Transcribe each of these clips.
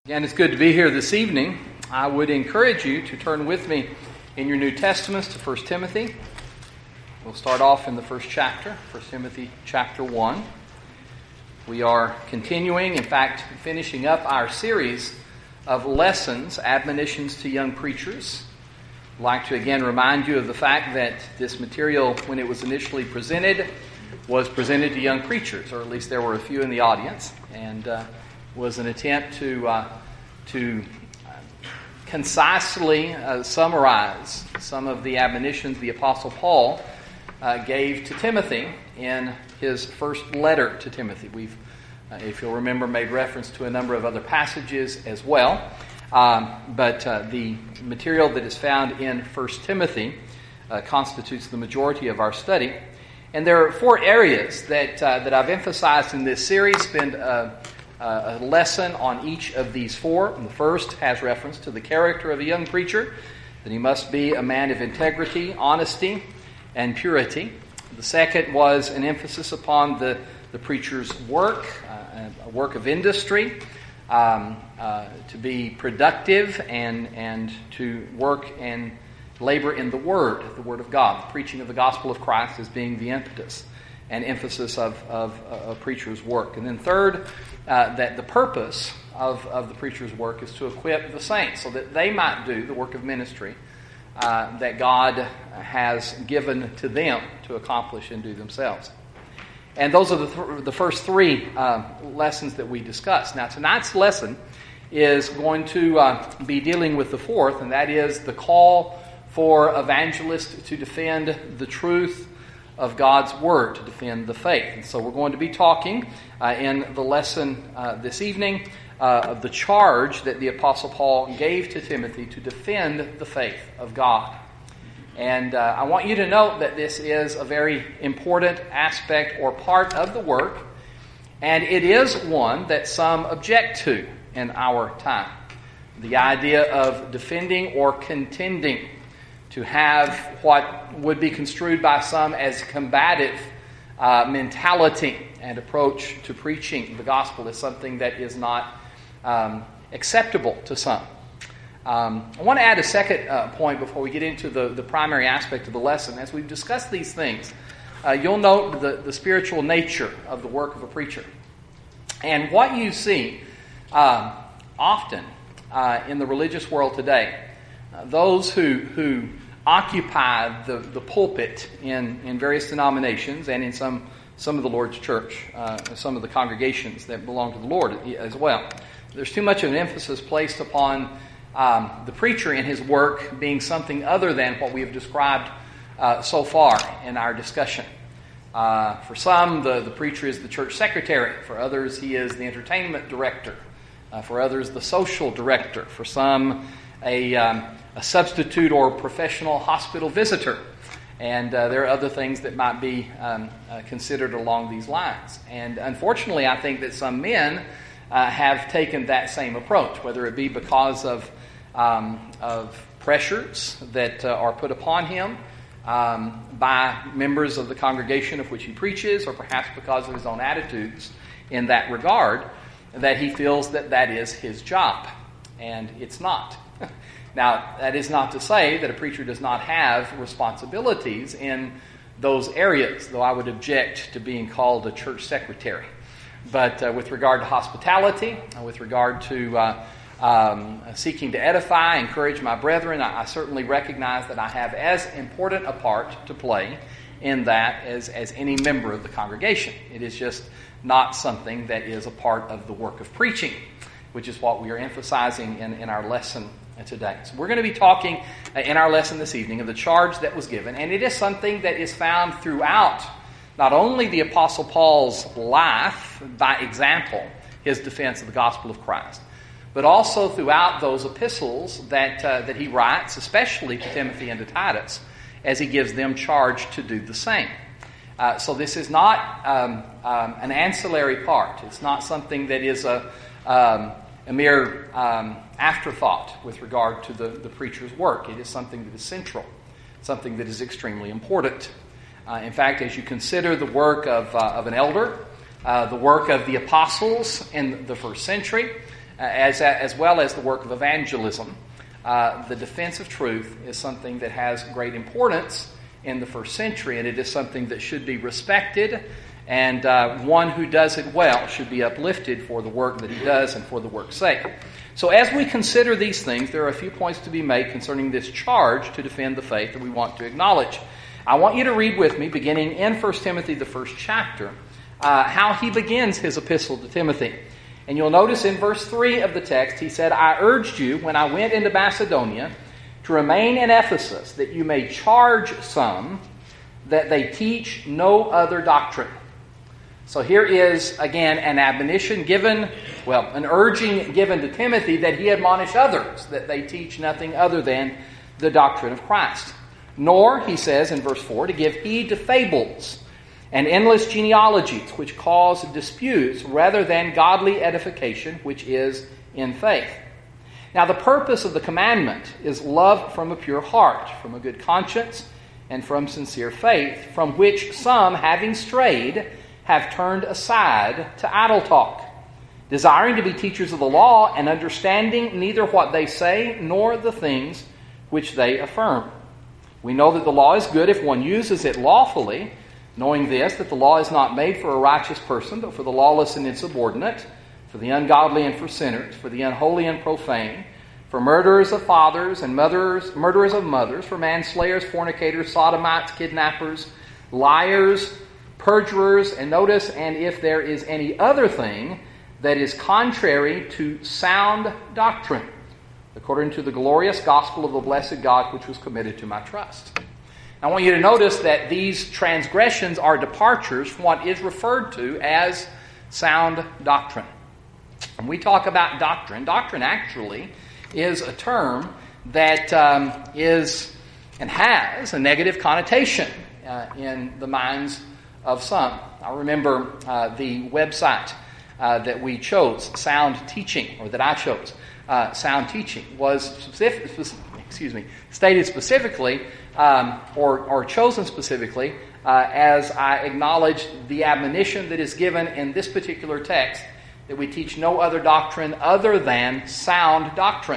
Again, it's good to be here this evening. I would encourage you to turn with me in your New Testaments to 1 Timothy. We'll start off in the first chapter, 1 Timothy chapter 1. We are continuing, in fact, finishing up our series of lessons, admonitions to young preachers. I'd like to again remind you of the fact that this material, when it was initially presented, was presented to young preachers, or at least there were a few in the audience, and was an attempt to concisely summarize some of the admonitions the Apostle Paul gave to Timothy in his first letter to Timothy. We've, if you'll remember, made reference to a number of other passages as well, but the material that is found in 1 Timothy constitutes the majority of our study. And there are four areas that I've emphasized in this series. Spend a lesson on each of these four. And the first has reference to the character of a young preacher, that he must be a man of integrity, honesty, and purity. The second was an emphasis upon the preacher's work, a work of industry, to be productive and to work and labor in the Word of God. The preaching of the gospel of Christ as being the impetus and emphasis of a preacher's work. And then third, that the purpose of the preacher's work is to equip the saints so that they might do the work of ministry that God has given to them to accomplish and do themselves. And those are the first three lessons that we discussed. Now, tonight's lesson is going to be dealing with the fourth, and that is the call for evangelists to defend the truth of God's Word, to defend the faith. And so we're going to be talking in the lesson this evening of the charge that the Apostle Paul gave to Timothy to defend the faith of God. And I want you to note that this is a very important aspect or part of the work, and it is one that some object to in our time. The idea of defending or contending, to have what would be construed by some as combative mentality and approach to preaching the gospel is something that is not acceptable to some. I want to add a second point before we get into the primary aspect of the lesson. As we've discussed these things, you'll note the spiritual nature of the work of a preacher. And what you see often in the religious world today, those who occupy the pulpit in various denominations and in some of the Lord's church, some of the congregations that belong to the Lord as well. There's too much of an emphasis placed upon the preacher in his work being something other than what we have described so far in our discussion. For some, the preacher is the church secretary. For others, he is the entertainment director. For others, the social director. For some, a substitute or professional hospital visitor. And there are other things that might be considered along these lines. And unfortunately, I think that some men have taken that same approach, whether it be because of pressures that are put upon him by members of the congregation of which he preaches, or perhaps because of his own attitudes in that regard, that he feels that is his job. And it's not. Now, that is not to say that a preacher does not have responsibilities in those areas, though I would object to being called a church secretary. But with regard to hospitality, with regard to seeking to edify, encourage my brethren, I certainly recognize that I have as important a part to play in that as any member of the congregation. It is just not something that is a part of the work of preaching, which is what we are emphasizing in our lesson today. So we're going to be talking in our lesson this evening of the charge that was given, and it is something that is found throughout not only the Apostle Paul's life, by example, his defense of the gospel of Christ, but also throughout those epistles that he writes, especially to Timothy and to Titus, as he gives them charge to do the same. So this is not an ancillary part. It's not something that is a mere afterthought with regard to the preacher's work. It is something that is central, something that is extremely important. In fact, as you consider the work of an elder, the work of the apostles in the first century, as well as the work of evangelism. The defense of truth is something that has great importance in the first century, and it is something that should be respected, and one who does it well should be uplifted for the work that he does and for the work's sake. So as we consider these things, there are a few points to be made concerning this charge to defend the faith that we want to acknowledge. I want you to read with me, beginning in 1 Timothy, the first chapter, how he begins his epistle to Timothy. And you'll notice in verse 3 of the text, he said, I urged you when I went into Macedonia to remain in Ephesus, that you may charge some that they teach no other doctrine. So here is, again, an admonition given, an urging given to Timothy that he admonish others, that they teach nothing other than the doctrine of Christ. Nor, he says in verse 4, to give heed to fables and endless genealogies, which cause disputes, rather than godly edification, which is in faith. Now, the purpose of the commandment is love from a pure heart, from a good conscience, and from sincere faith, from which some, having strayed, have turned aside to idle talk, desiring to be teachers of the law, and understanding neither what they say nor the things which they affirm. We know that the law is good if one uses it lawfully, knowing this, that the law is not made for a righteous person, but for the lawless and insubordinate, for the ungodly and for sinners, for the unholy and profane, for murderers of fathers and murderers of mothers, for manslayers, fornicators, sodomites, kidnappers, liars, perjurers, and notice, and if there is any other thing that is contrary to sound doctrine, according to the glorious gospel of the blessed God, which was committed to my trust. I want you to notice that these transgressions are departures from what is referred to as sound doctrine. When we talk about doctrine actually is a term that is and has a negative connotation in the minds of some. I remember the website that we chose, Sound Teaching, or that I chose, Sound Teaching, was stated specifically or chosen specifically as I acknowledge the admonition that is given in this particular text, that we teach no other doctrine other than sound doctrine.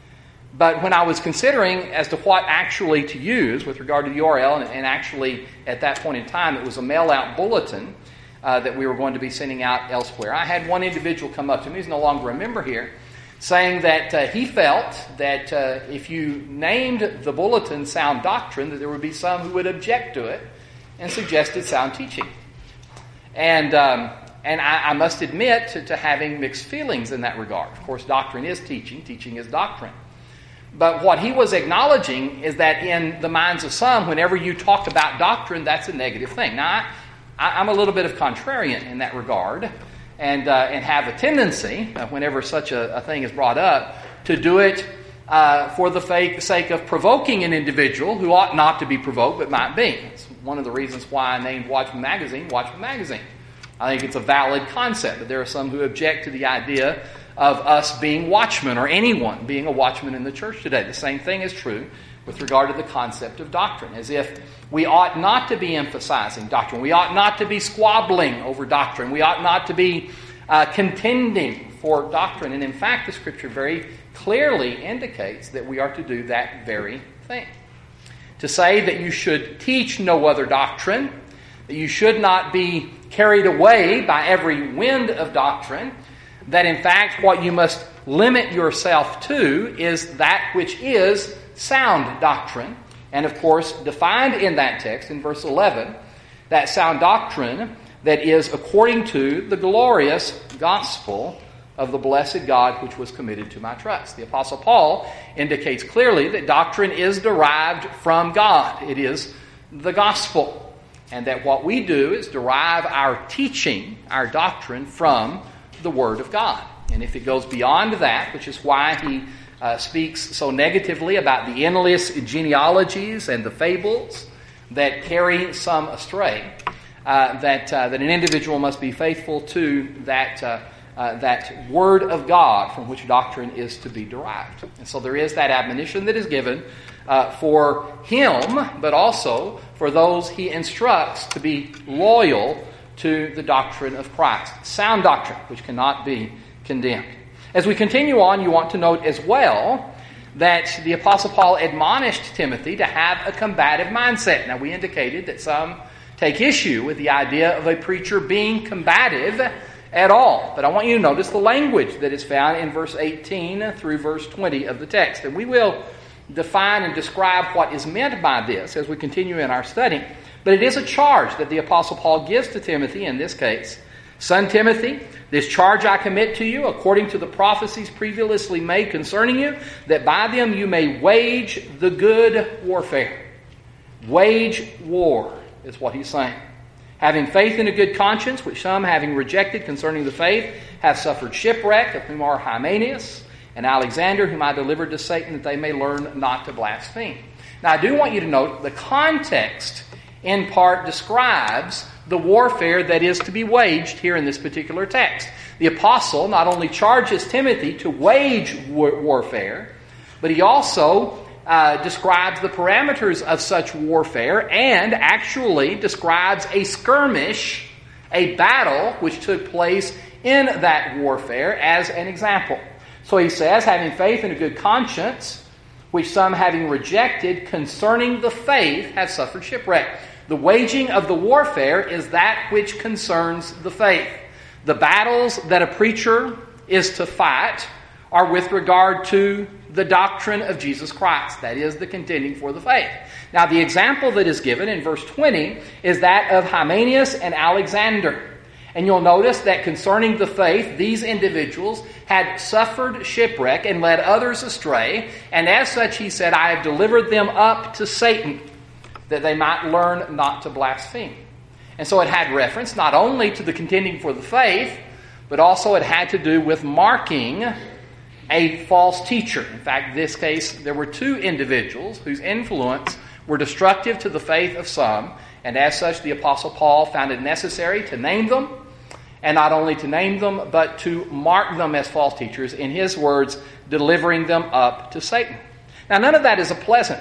But when I was considering as to what actually to use with regard to the URL, and actually at that point in time it was a mail-out bulletin that we were going to be sending out elsewhere, I had one individual come up to me, he's no longer a member here, saying that he felt that if you named the bulletin Sound Doctrine, that there would be some who would object to it and suggested sound teaching. And I must admit to having mixed feelings in that regard. Of course, doctrine is teaching. Teaching is doctrine. But what he was acknowledging is that in the minds of some, whenever you talk about doctrine, that's a negative thing. Now, I'm a little bit of contrarian in that regard, and have a tendency, whenever such a thing is brought up, to do it for the sake of provoking an individual who ought not to be provoked but might be. It's one of the reasons why I named Watchman Magazine Watchman Magazine. I think it's a valid concept, but there are some who object to the idea of us being watchmen, or anyone being a watchman in the church today. The same thing is true with regard to the concept of doctrine, as if we ought not to be emphasizing doctrine. We ought not to be squabbling over doctrine. We ought not to be contending for doctrine. And in fact, the Scripture very clearly indicates that we are to do that very thing. To say that you should teach no other doctrine, that you should not be carried away by every wind of doctrine, that in fact what you must limit yourself to is that which is sound doctrine. And of course, defined in that text in verse 11, that sound doctrine that is according to the glorious gospel of the blessed God which was committed to my trust. The Apostle Paul indicates clearly that doctrine is derived from God. It is the gospel. And that what we do is derive our teaching, our doctrine, from the Word of God. And if it goes beyond that, which is why he speaks so negatively about the endless genealogies and the fables that carry some astray, that an individual must be faithful to that Word of God from which doctrine is to be derived. And so there is that admonition that is given for him, but also for those he instructs to be loyal to the doctrine of Christ. Sound doctrine, which cannot be condemned. As we continue on, you want to note as well that the Apostle Paul admonished Timothy to have a combative mindset. Now, we indicated that some take issue with the idea of a preacher being combative at all. But I want you to notice the language that is found in verse 18 through verse 20 of the text. And we will define and describe what is meant by this as we continue in our study. But it is a charge that the Apostle Paul gives to Timothy in this case. Son Timothy, this charge I commit to you according to the prophecies previously made concerning you, that by them you may wage the good warfare. Wage war is what he's saying. Having faith in a good conscience, which some, having rejected concerning the faith, have suffered shipwreck, of whom are Hymenaeus and Alexander, whom I delivered to Satan, that they may learn not to blaspheme. Now, I do want you to note the context in part describes the warfare that is to be waged here in this particular text. The apostle not only charges Timothy to wage warfare, but he also describes the parameters of such warfare and actually describes a skirmish, a battle which took place in that warfare as an example. So he says, having faith in a good conscience, which some having rejected concerning the faith have suffered shipwreck. The waging of the warfare is that which concerns the faith. The battles that a preacher is to fight are with regard to the doctrine of Jesus Christ. That is, the contending for the faith. Now, the example that is given in verse 20 is that of Hymenaeus and Alexander. And you'll notice that concerning the faith, these individuals had suffered shipwreck and led others astray. And as such, he said, I have delivered them up to Satan, that they might learn not to blaspheme. And so it had reference not only to the contending for the faith, but also it had to do with marking a false teacher. In fact, in this case, there were two individuals whose influence were destructive to the faith of some, and as such, the Apostle Paul found it necessary to name them, and not only to name them, but to mark them as false teachers, in his words, delivering them up to Satan. Now, none of that is a pleasant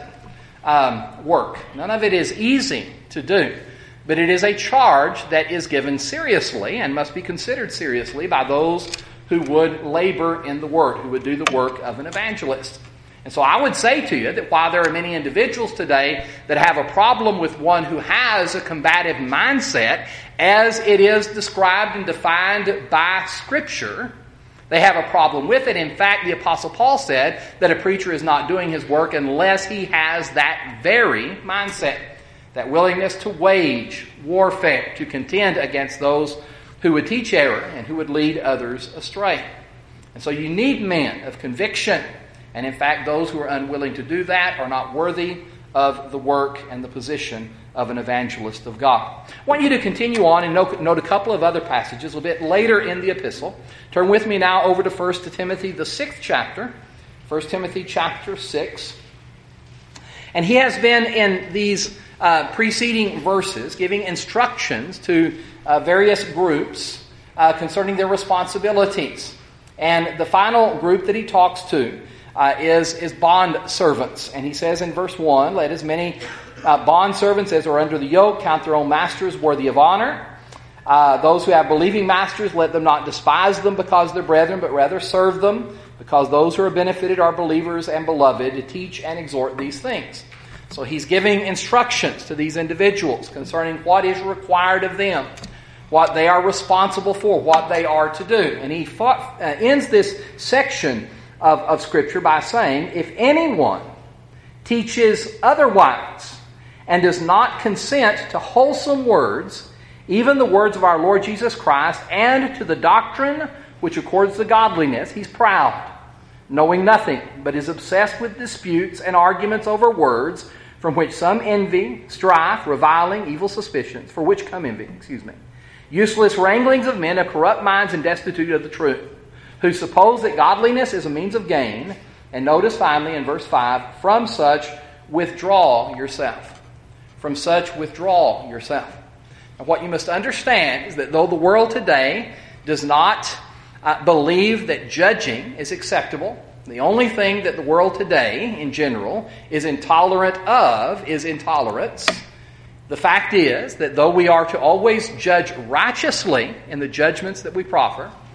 work. None of it is easy to do. But it is a charge that is given seriously and must be considered seriously by those who would labor in the Word, who would do the work of an evangelist. And so I would say to you that while there are many individuals today that have a problem with one who has a combative mindset, as it is described and defined by Scripture, they have a problem with it. In fact, the Apostle Paul said that a preacher is not doing his work unless he has that very mindset, that willingness to wage warfare, to contend against those who would teach error and who would lead others astray. And so you need men of conviction. And in fact, those who are unwilling to do that are not worthy of the work and the position of an evangelist of God. I want you to continue on and note a couple of other passages a bit later in the epistle. Turn with me now over to 1 Timothy, the 6th chapter. 1 Timothy chapter 6. And he has been in these preceding verses giving instructions to various groups concerning their responsibilities. And the final group that he talks to is bond servants. And he says in verse 1, let as many bond servants as are under the yoke count their own masters worthy of honor. Those who have believing masters, let them not despise them because they're brethren, but rather serve them, because those who are benefited are believers and beloved, to teach and exhort these things. So he's giving instructions to these individuals concerning what is required of them, what they are responsible for, what they are to do. And he ends this section of Scripture by saying, if anyone teaches otherwise and does not consent to wholesome words, even the words of our Lord Jesus Christ, and to the doctrine which accords to godliness, he's proud, knowing nothing, but is obsessed with disputes and arguments over words, from which some envy, strife, reviling, evil suspicions, for which come envy, useless wranglings of men of corrupt minds and destitute of the truth, who suppose that godliness is a means of gain. And notice finally in verse 5, from such withdraw yourself. From such withdraw yourself. Now, what you must understand is that though the world today does not believe that judging is acceptable, the only thing that the world today, in general, is intolerant of is intolerance. The fact is that though we are to always judge righteously in the judgments that we proffer,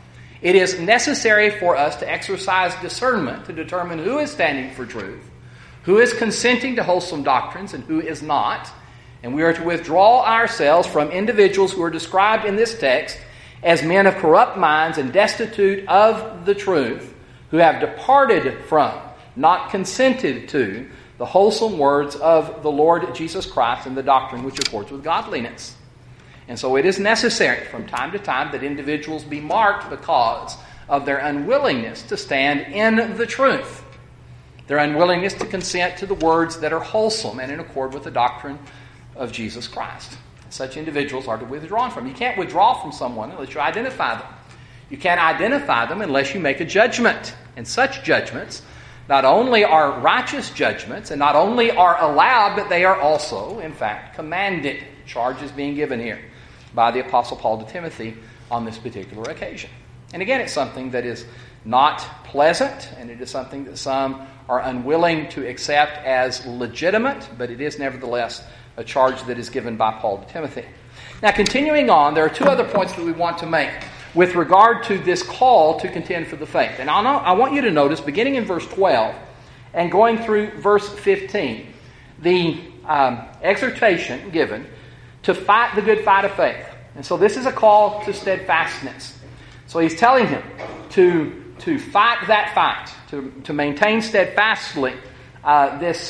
It is necessary for us to exercise discernment to determine who is standing for truth, who is consenting to wholesome doctrines, and who is not. And we are to withdraw ourselves from individuals who are described in this text as men of corrupt minds and destitute of the truth, who have departed from, not consented to, the wholesome words of the Lord Jesus Christ and the doctrine which accords with godliness. And so it is necessary from time to time that individuals be marked because of their unwillingness to stand in the truth, their unwillingness to consent to the words that are wholesome and in accord with the doctrine of Jesus Christ. Such individuals are to withdraw from. You can't withdraw from someone unless you identify them. You can't identify them unless you make a judgment. And such judgments not only are righteous judgments and not only are allowed, but they are also, in fact, commanded. Charge is being given here by the Apostle Paul to Timothy on this particular occasion. And again, it's something that is not pleasant, and it is something that some are unwilling to accept as legitimate, but it is nevertheless a charge that is given by Paul to Timothy. Now, continuing on, there are two other points that we want to make with regard to this call to contend for the faith. And I want you to notice, beginning in verse 12 and going through verse 15, the exhortation given to fight the good fight of faith. And so this is a call to steadfastness. So he's telling him to fight that fight, to maintain steadfastly this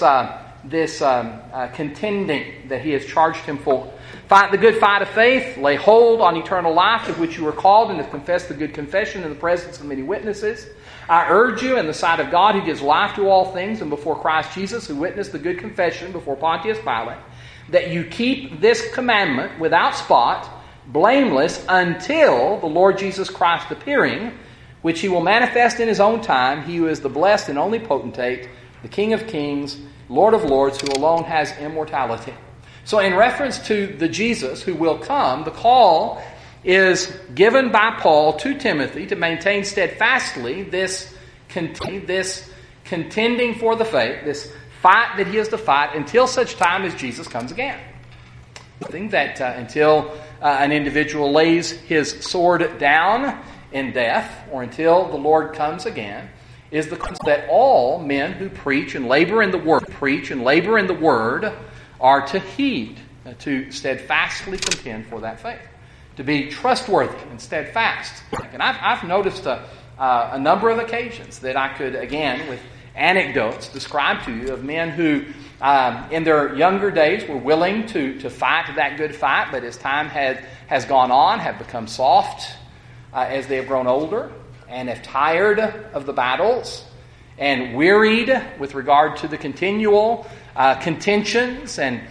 contending that he has charged him for. Fight the good fight of faith, lay hold on eternal life, to which you were called, and have confessed the good confession in the presence of many witnesses. I urge you in the sight of God, who gives life to all things, and before Christ Jesus, who witnessed the good confession before Pontius Pilate, that you keep this commandment without spot, blameless, until the Lord Jesus Christ appearing, which he will manifest in his own time, he who is the blessed and only potentate, the King of kings, Lord of lords, who alone has immortality. So in reference to the Jesus who will come, the call is given by Paul to Timothy to maintain steadfastly this contending for the faith, this fight that he is to fight until such time as Jesus comes again. I think that until an individual lays his sword down in death, or until the Lord comes again, is the that all men who preach and labor in the word are to heed, to steadfastly contend for that faith, to be trustworthy and steadfast. And I've noticed a number of occasions that I could, again, with anecdotes, describe to you of men who, in their younger days, were willing to fight that good fight, but as time has gone on, have become soft as they have grown older, and have tired of the battles, and wearied with regard to the continual contentions and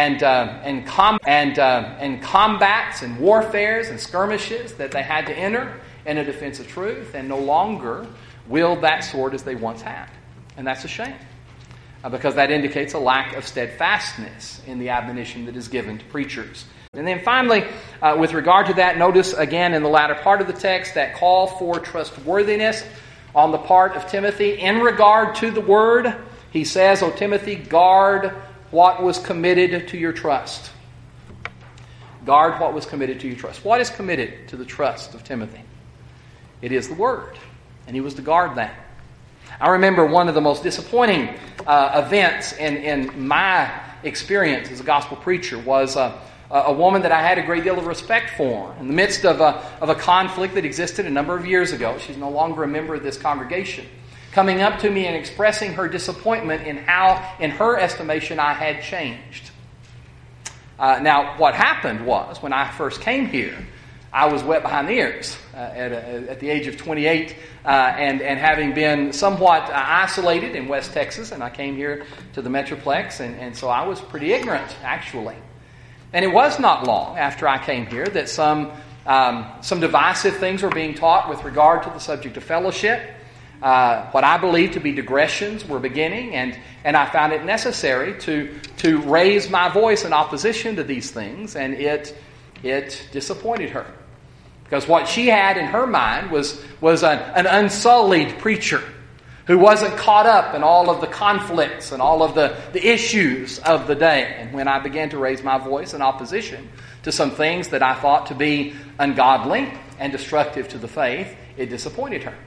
combats and warfares and skirmishes that they had to enter in a defense of truth, and no longer wield that sword as they once had. And that's a shame, because that indicates a lack of steadfastness in the admonition that is given to preachers. And then finally, with regard to that, notice again in the latter part of the text that call for trustworthiness on the part of Timothy in regard to the word. He says, O Timothy, guard what was committed to your trust. Guard what was committed to your trust. What is committed to the trust of Timothy? It is the word, and he was to guard that. I remember one of the most disappointing events in my experience as a gospel preacher was a woman that I had a great deal of respect for. In the midst of a conflict that existed a number of years ago, she's no longer a member of this congregation, coming up to me and expressing her disappointment in how, in her estimation, I had changed. Now, what happened was, when I first came here, I was wet behind the ears at the age of 28, and having been somewhat isolated in West Texas, and I came here to the Metroplex, and so I was pretty ignorant, actually. And it was not long after I came here that some divisive things were being taught with regard to the subject of fellowship. What I believe to be digressions were beginning, and I found it necessary to raise my voice in opposition to these things, and it disappointed her. Because what she had in her mind was an unsullied preacher who wasn't caught up in all of the conflicts and all of the issues of the day. And when I began to raise my voice in opposition to some things that I thought to be ungodly and destructive to the faith, it disappointed her.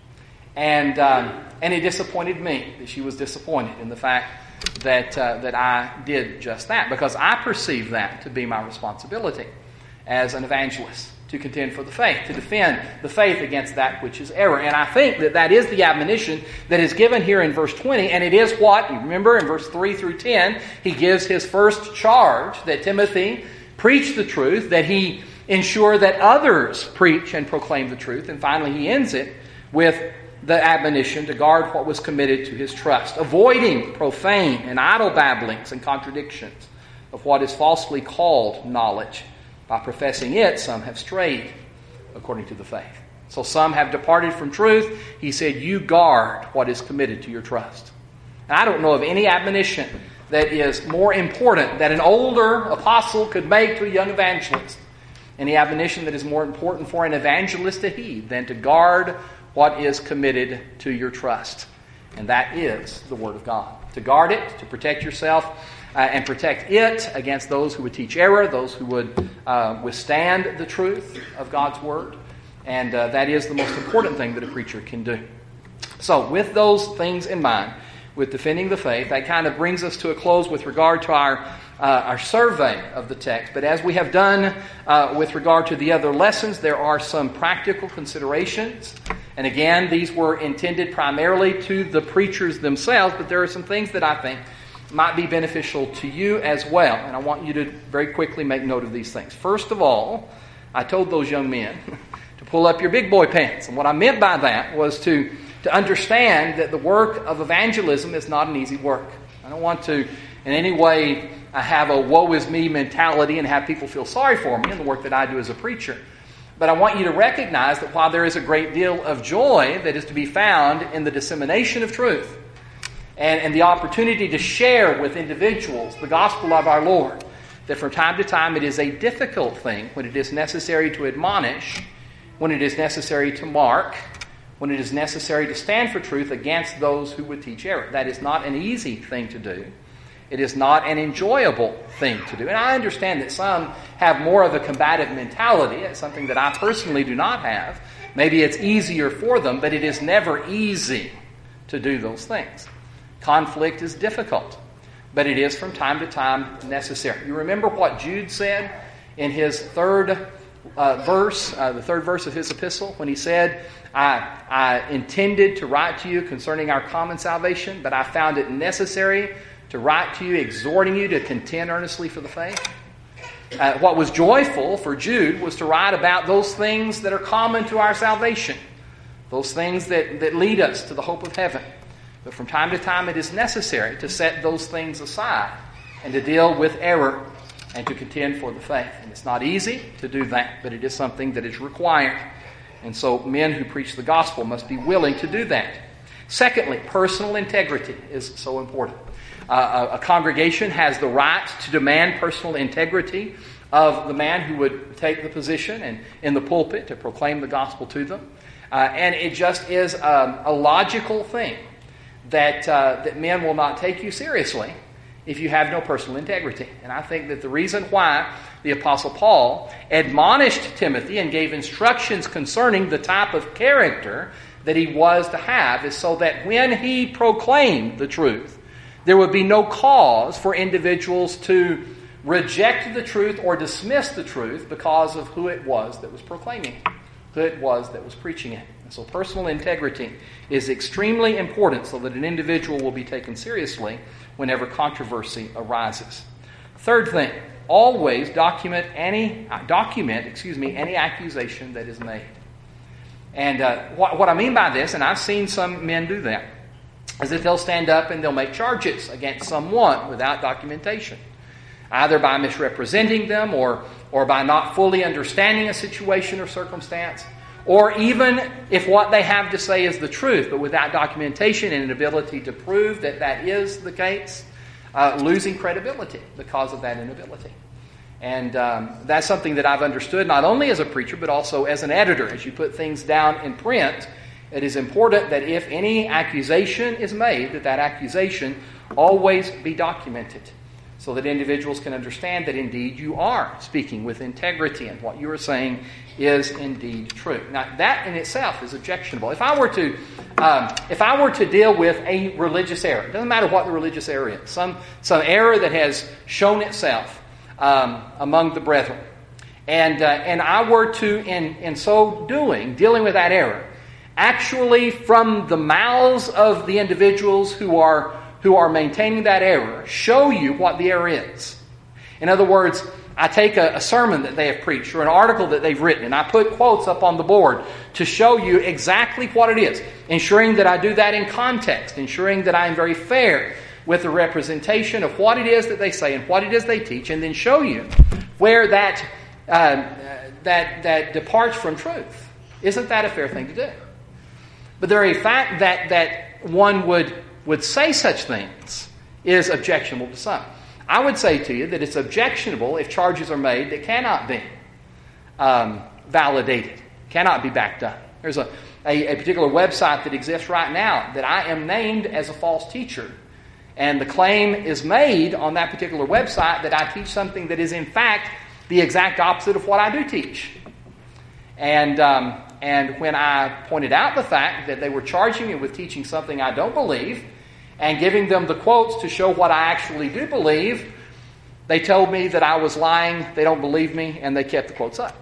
And it disappointed me that she was disappointed in the fact that I did just that, because I perceive that to be my responsibility as an evangelist, to contend for the faith, to defend the faith against that which is error. And I think that that is the admonition that is given here in verse 20, and it is what, you remember in verse 3 through 10, he gives his first charge that Timothy preach the truth, that he ensure that others preach and proclaim the truth, and finally he ends it with the admonition to guard what was committed to his trust, avoiding profane and idle babblings and contradictions of what is falsely called knowledge. By professing it, some have strayed according to the faith. So some have departed from truth. He said, you guard what is committed to your trust. And I don't know of any admonition that is more important that an older apostle could make to a young evangelist. Any admonition that is more important for an evangelist to heed than to guard what is committed to your trust. And that is the Word of God. To guard it, to protect yourself, and protect it against those who would teach error, those who would withstand the truth of God's Word. And that is the most important thing that a preacher can do. So with those things in mind, with defending the faith, that kind of brings us to a close with regard to our survey of the text. But as we have done with regard to the other lessons, there are some practical considerations. And again, these were intended primarily to the preachers themselves, but there are some things that I think might be beneficial to you as well. And I want you to very quickly make note of these things. First of all, I told those young men to pull up your big boy pants. And what I meant by that was to understand that the work of evangelism is not an easy work. I don't want to in any way have a woe is me mentality and have people feel sorry for me in the work that I do as a preacher. But I want you to recognize that while there is a great deal of joy that is to be found in the dissemination of truth and the opportunity to share with individuals the gospel of our Lord, that from time to time it is a difficult thing when it is necessary to admonish, when it is necessary to mark, when it is necessary to stand for truth against those who would teach error. That is not an easy thing to do. It is not an enjoyable thing to do. And I understand that some have more of a combative mentality. It's something that I personally do not have. Maybe it's easier for them, but it is never easy to do those things. Conflict is difficult, but it is from time to time necessary. You remember what Jude said in his third verse, the third verse of his epistle, when he said, I intended to write to you concerning our common salvation, but I found it necessary to write to you, exhorting you to contend earnestly for the faith. What was joyful for Jude was to write about those things that are common to our salvation, those things that lead us to the hope of heaven. But from time to time it is necessary to set those things aside and to deal with error and to contend for the faith. And it's not easy to do that, but it is something that is required. And so men who preach the gospel must be willing to do that. Secondly, personal integrity is so important. A congregation has the right to demand personal integrity of the man who would take the position and in the pulpit to proclaim the gospel to them. And it just is a logical thing that men will not take you seriously if you have no personal integrity. And I think that the reason why the Apostle Paul admonished Timothy and gave instructions concerning the type of character that he was to have is so that when he proclaimed the truth, there would be no cause for individuals to reject the truth or dismiss the truth because of who it was that was proclaiming it, who it was that was preaching it. And so personal integrity is extremely important so that an individual will be taken seriously whenever controversy arises. Third thing, always document any accusation that is made. And what I mean by this, and I've seen some men do that, is that they'll stand up and they'll make charges against someone without documentation, either by misrepresenting them or by not fully understanding a situation or circumstance, or even if what they have to say is the truth, but without documentation and an ability to prove that that is the case, losing credibility because of that inability. And that's something that I've understood not only as a preacher, but also as an editor. As you put things down in print, it is important that if any accusation is made, that accusation always be documented. so that individuals can understand that indeed you are speaking with integrity and what you are saying is indeed true. Now, that in itself is objectionable. If I were to deal with a religious error, it doesn't matter what the religious error is, some error that has shown itself among the brethren, and I were to, in so doing, dealing with that error, actually from the mouths of the individuals who are maintaining that error, show you what the error is. In other words, I take a sermon that they have preached or an article that they've written, and I put quotes up on the board to show you exactly what it is, ensuring that I do that in context, ensuring that I am very fair with the representation of what it is that they say and what it is they teach, and then show you where that departs from truth. Isn't that a fair thing to do? But the very fact that one would say such things is objectionable to some. I would say to you that it's objectionable if charges are made that cannot be validated, cannot be backed up. There's a particular website that exists right now that I am named as a false teacher. And the claim is made on that particular website that I teach something that is in fact the exact opposite of what I do teach. And when I pointed out the fact that they were charging me with teaching something I don't believe, and giving them the quotes to show what I actually do believe, they told me that I was lying, they don't believe me, and they kept the quotes up.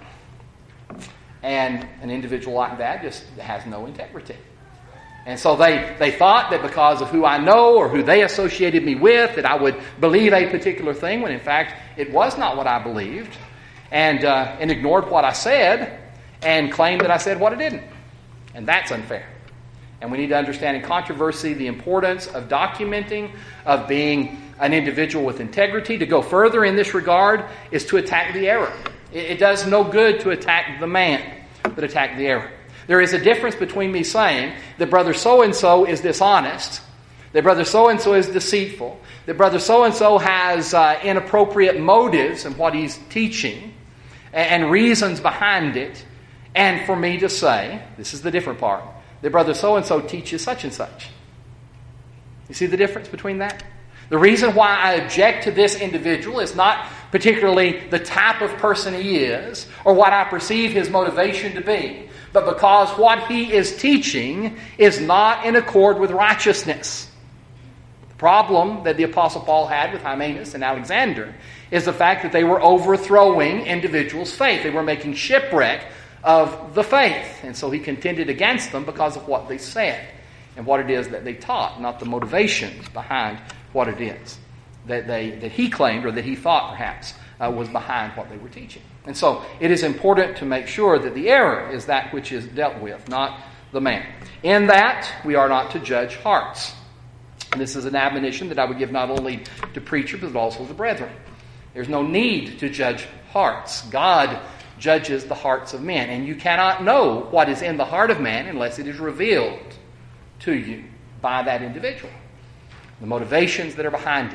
And an individual like that just has no integrity. And so they thought that because of who I know or who they associated me with, that I would believe a particular thing, when in fact it was not what I believed, and ignored what I said, and claimed that I said what I didn't. And that's unfair. And we need to understand in controversy the importance of documenting, of being an individual with integrity. To go further in this regard is to attack the error. It does no good to attack the man, but attack the error. There is a difference between me saying that brother so-and-so is dishonest, that brother so-and-so is deceitful, that brother so-and-so has inappropriate motives in what he's teaching and reasons behind it, and for me to say, this is the different part, that brother so-and-so teaches such and such. You see the difference between that? The reason why I object to this individual is not particularly the type of person he is or what I perceive his motivation to be, but because what he is teaching is not in accord with righteousness. The problem that the Apostle Paul had with Hymenaeus and Alexander is the fact that they were overthrowing individuals' faith. They were making shipwreck of the faith. And so he contended against them because of what they said and what it is that they taught, not the motivations behind what it is that he claimed or that he thought perhaps was behind what they were teaching. And so it is important to make sure that the error is that which is dealt with, not the man. In that, we are not to judge hearts. And this is an admonition that I would give not only to preachers but also the brethren. There's no need to judge hearts. God judges the hearts of men. And you cannot know what is in the heart of man unless it is revealed to you by that individual. The motivations that are behind it.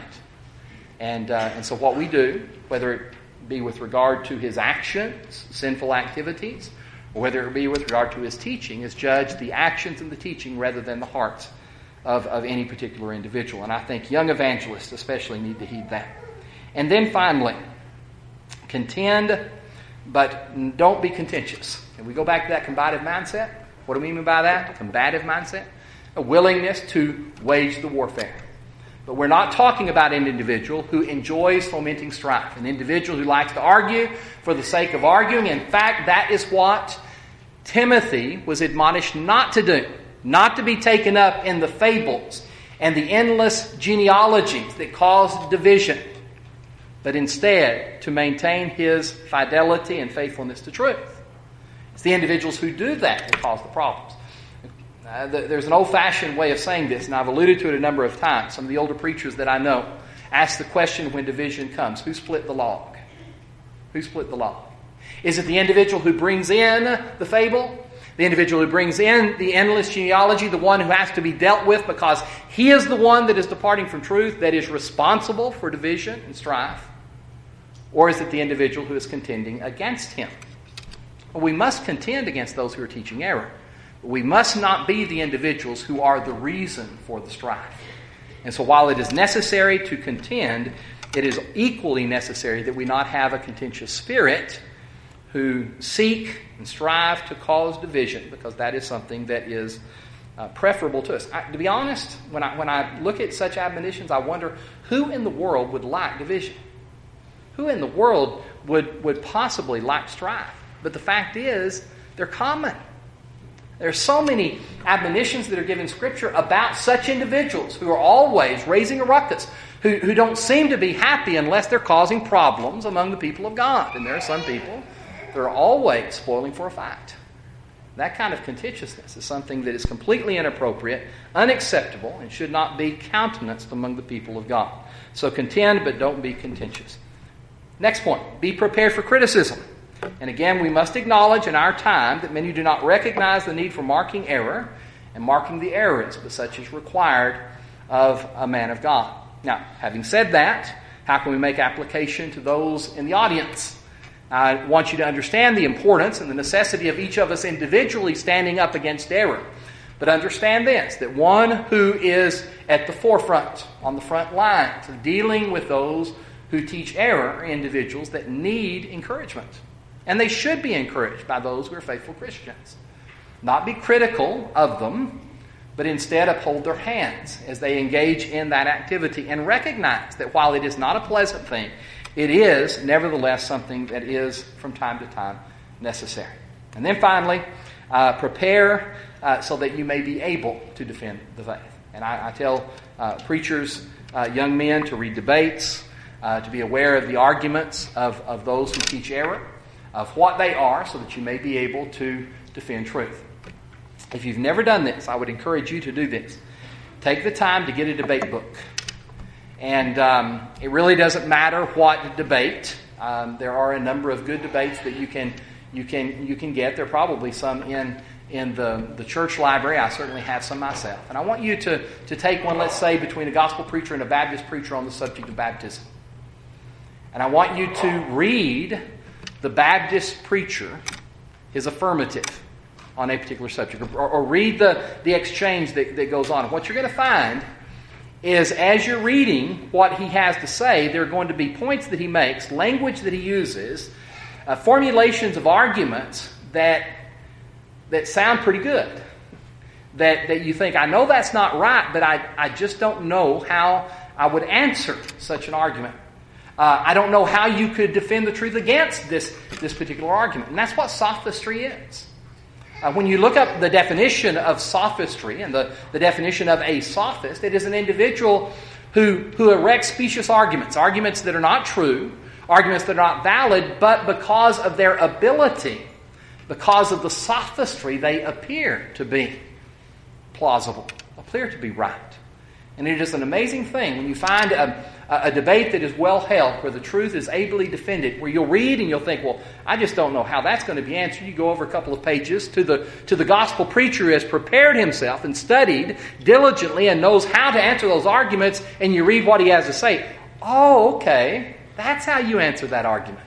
And so what we do, whether it be with regard to his actions, sinful activities, or whether it be with regard to his teaching, is judge the actions and the teaching rather than the hearts of any particular individual. And I think young evangelists especially need to heed that. And then finally, contend, but don't be contentious. And we go back to that combative mindset. What do we mean by that? Combative mindset. A willingness to wage the warfare. But we're not talking about an individual who enjoys fomenting strife. An individual who likes to argue for the sake of arguing. In fact, that is what Timothy was admonished not to do. Not to be taken up in the fables and the endless genealogies that cause division. But instead, to maintain his fidelity and faithfulness to truth. It's the individuals who do that cause the problems. There's an old-fashioned way of saying this, and I've alluded to it a number of times. Some of the older preachers that I know ask the question when division comes, who split the log? Who split the log? Is it the individual who brings in the fable? The individual who brings in the endless genealogy, the one who has to be dealt with because he is the one that is departing from truth, that is responsible for division and strife? Or is it the individual who is contending against him? Well, we must contend against those who are teaching error. We must not be the individuals who are the reason for the strife. And so while it is necessary to contend, it is equally necessary that we not have a contentious spirit who seek and strive to cause division, because that is something that is preferable to us. To be honest, when I look at such admonitions, I wonder who in the world would like division? Who in the world would possibly like strife? But the fact is, they're common. There are so many admonitions that are given in Scripture about such individuals who are always raising a ruckus, who don't seem to be happy unless they're causing problems among the people of God. And there are some people that are always spoiling for a fight. That kind of contentiousness is something that is completely inappropriate, unacceptable, and should not be countenanced among the people of God. So contend, but don't be contentious. Next point, be prepared for criticism. And again, we must acknowledge in our time that many do not recognize the need for marking error and marking the errors, but such is required of a man of God. Now, having said that, how can we make application to those in the audience? I want you to understand the importance and the necessity of each of us individually standing up against error. But understand this, that one who is at the forefront, on the front lines of dealing with those who teach error are individuals that need encouragement. And they should be encouraged by those who are faithful Christians. Not be critical of them, but instead uphold their hands as they engage in that activity and recognize that while it is not a pleasant thing, it is nevertheless something that is from time to time necessary. And then finally, prepare so that you may be able to defend the faith. And I tell preachers, young men, to read debates, to be aware of the arguments of those who teach error, of what they are, so that you may be able to defend truth. If you've never done this, I would encourage you to do this. Take the time to get a debate book. And it really doesn't matter what debate. There are a number of good debates that you can get. There are probably some in the church library. I certainly have some myself. And I want you to take one, let's say, between a gospel preacher and a Baptist preacher on the subject of baptism. And I want you to read the Baptist preacher, his affirmative on a particular subject, or read the exchange that goes on. And what you're going to find is, as you're reading what he has to say, there are going to be points that he makes, language that he uses, formulations of arguments that sound pretty good. That you think, I know that's not right, but I just don't know how I would answer such an argument. I don't know how you could defend the truth against this particular argument. And that's what sophistry is. When you look up the definition of sophistry and the definition of a sophist, it is an individual who erects specious arguments that are not true, arguments that are not valid, but because of their ability, because of the sophistry, they appear to be plausible, appear to be right. And it is an amazing thing when you find a debate that is well held, where the truth is ably defended, where you'll read and you'll think, well, I just don't know how that's going to be answered. You go over a couple of pages to the gospel preacher who has prepared himself and studied diligently and knows how to answer those arguments, and you read what he has to say. Oh, okay, that's how you answer that argument.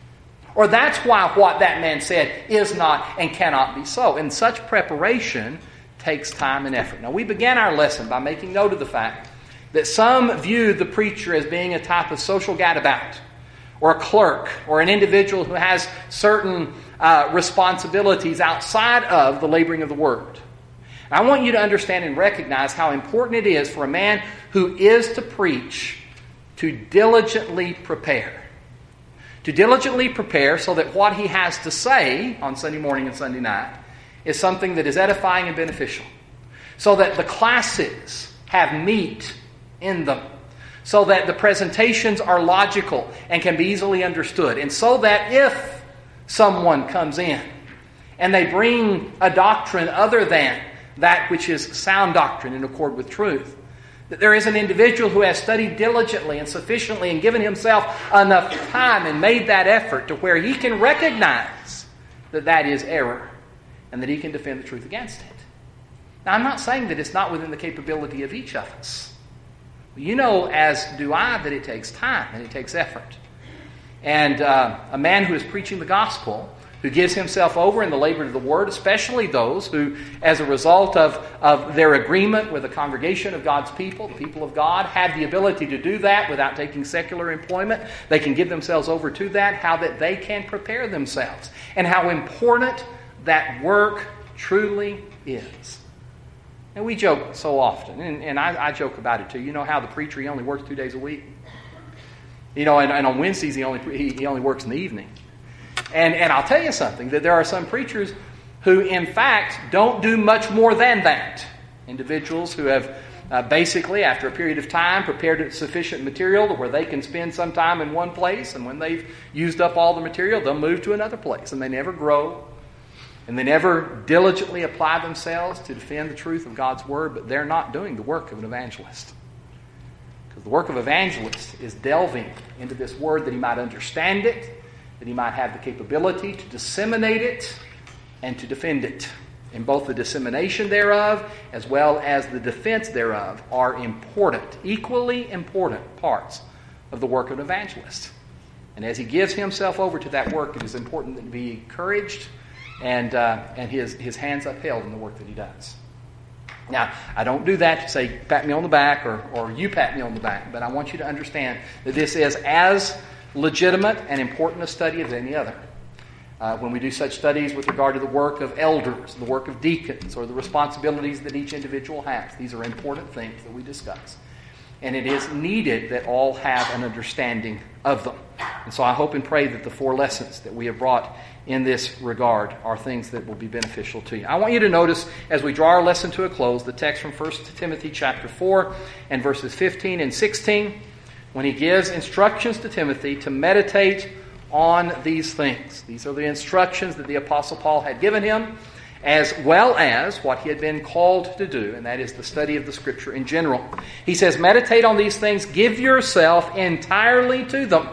Or that's why what that man said is not and cannot be so. And such preparation takes time and effort. Now, we began our lesson by making note of the fact that some view the preacher as being a type of social gadabout, or a clerk, or an individual who has certain responsibilities outside of the laboring of the word. And I want you to understand and recognize how important it is for a man who is to preach to diligently prepare. To diligently prepare so that what he has to say on Sunday morning and Sunday night is something that is edifying and beneficial. So that the classes have meat in them. So that the presentations are logical and can be easily understood. And so that if someone comes in and they bring a doctrine other than that which is sound doctrine in accord with truth, that there is an individual who has studied diligently and sufficiently and given himself enough time and made that effort to where he can recognize that that is error and that he can defend the truth against it. Now, I'm not saying that it's not within the capability of each of us. You know, as do I, that it takes time and it takes effort. And a man who is preaching the gospel, who gives himself over in the labor of the Word, especially those who, as a result of their agreement with the congregation of God's people, the people of God, have the ability to do that without taking secular employment. They can give themselves over to that, how that they can prepare themselves, and how important that work truly is. And we joke so often, and I joke about it too. You know how the preacher, he only works 2 days a week? And on Wednesdays he only works in the evening. And I'll tell you something, that there are some preachers who, in fact, don't do much more than that. Individuals who have basically, after a period of time, prepared sufficient material to where they can spend some time in one place, and when they've used up all the material, they'll move to another place, and they never grow, and they never diligently apply themselves to defend the truth of God's Word, but they're not doing the work of an evangelist. Because the work of evangelist is delving into this Word that he might understand it, that he might have the capability to disseminate it and to defend it. And both the dissemination thereof as well as the defense thereof are important, equally important parts of the work of an evangelist. And as he gives himself over to that work, it is important that he be encouraged and his hands upheld in the work that he does. Now, I don't do that to say, pat me on the back or you pat me on the back, but I want you to understand that this is as legitimate and important a study as any other. When we do such studies with regard to the work of elders, the work of deacons, or the responsibilities that each individual has, these are important things that we discuss. And it is needed that all have an understanding of them. And so I hope and pray that the 4 lessons that we have brought in this regard are things that will be beneficial to you. I want you to notice, as we draw our lesson to a close, the text from 1 Timothy chapter 4 and verses 15 and 16, when he gives instructions to Timothy to meditate on these things. These are the instructions that the Apostle Paul had given him, as well as what he had been called to do, and that is the study of the Scripture in general. He says, meditate on these things, give yourself entirely to them,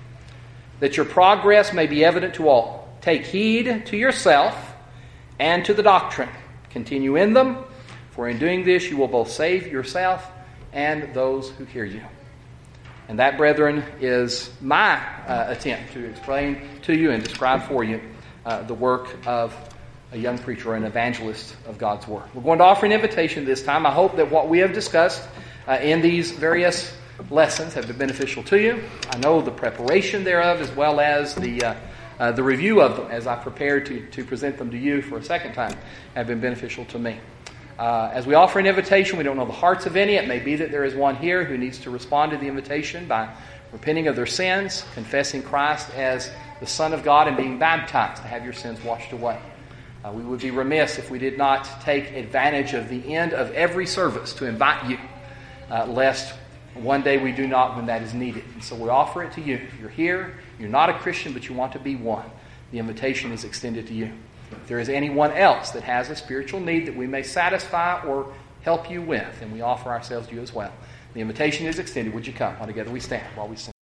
that your progress may be evident to all. Take heed to yourself and to the doctrine. Continue in them, for in doing this you will both save yourself and those who hear you. And that, brethren, is my attempt to explain to you and describe for you the work of a young preacher or an evangelist of God's Word. We're going to offer an invitation this time. I hope that what we have discussed in these various lessons have been beneficial to you. I know the preparation thereof as well as the review of them as I prepared to present them to you for a second time have been beneficial to me. As we offer an invitation, we don't know the hearts of any. It may be that there is one here who needs to respond to the invitation by repenting of their sins, confessing Christ as the Son of God, and being baptized to have your sins washed away. We would be remiss if we did not take advantage of the end of every service to invite you, lest one day we do not when that is needed. And so we offer it to you. If you're here, you're not a Christian, but you want to be one, the invitation is extended to you. If there is anyone else that has a spiritual need that we may satisfy or help you with, and we offer ourselves to you as well, the invitation is extended. Would you come? While together we stand while we sing.